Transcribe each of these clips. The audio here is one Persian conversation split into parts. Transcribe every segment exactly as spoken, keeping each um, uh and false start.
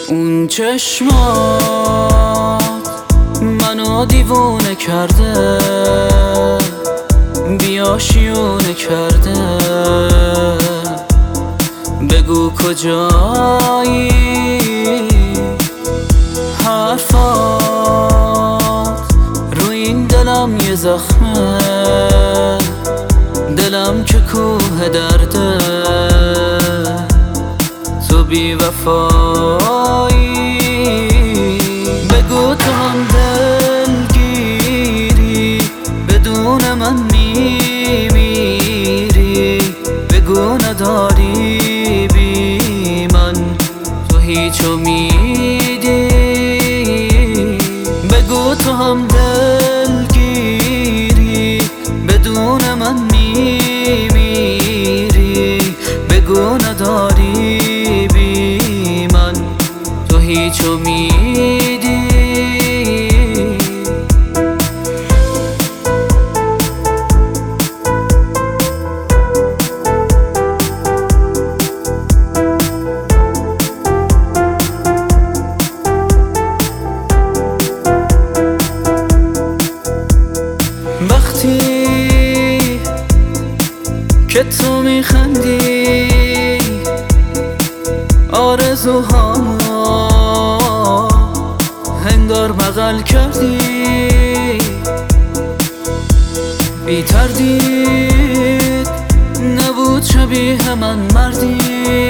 اون چشمات منو دیوونه کرده، بیاشیونه کرده. بگو کجایی، حرفات رو این دلم یه زخمه، دلم که کوه درده. تو بی وفایی، بگو تو هم دلگیری، بدون من میمیری. بگو نداری بی من تو هیچ امیدی. بگو تو هم دلگیری، بدون من میمیری. بگو نداری بی من تو هیچ امیدی. وقتی که تو میخندی آرزوهامو هنگار بغل کردی. بی تردید نبود شبیه من مردی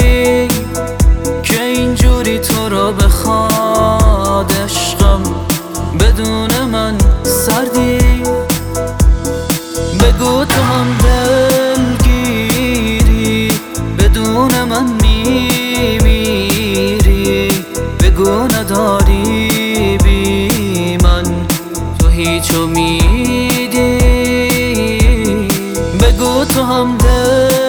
که اینجوری تو رو بخواد. عشقم بدون من سردی. بگو تو هم دلگیری، بدون من میمیری. بگو نداری بی من تو هیچ امیدی. بگو تو هم دلگیری،